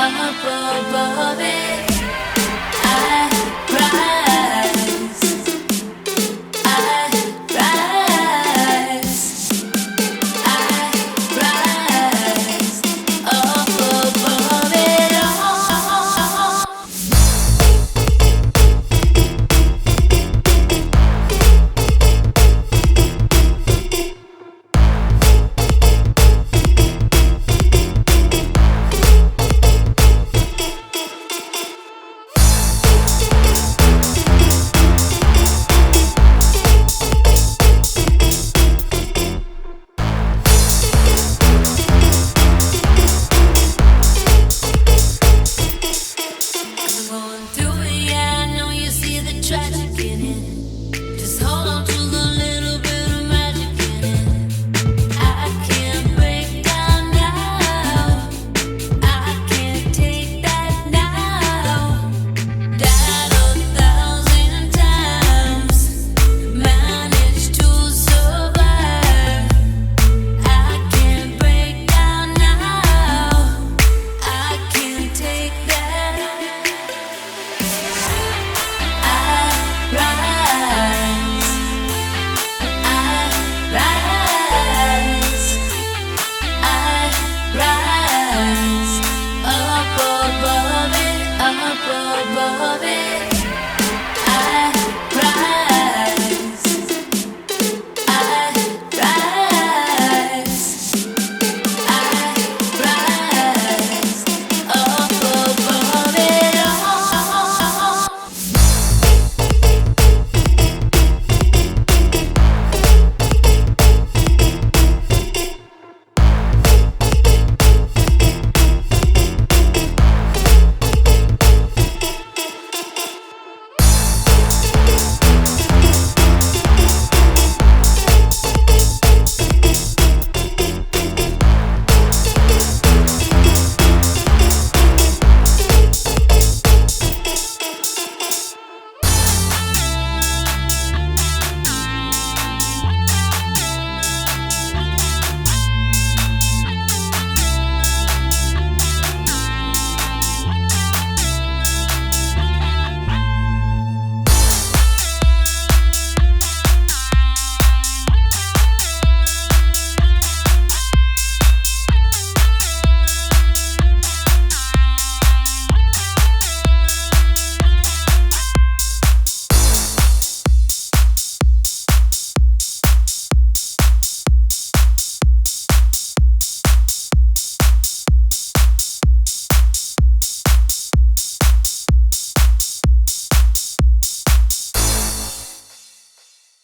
up above it. I rise, I rise, I rise up above it all. Going through it, yeah, I know you see the tragic in it. Just hold on to the little bit of magic in it. I can't break down now. I can't take that now. Died 1,000 times, managed to survive. I can't break down now. I can't take that. Up above it.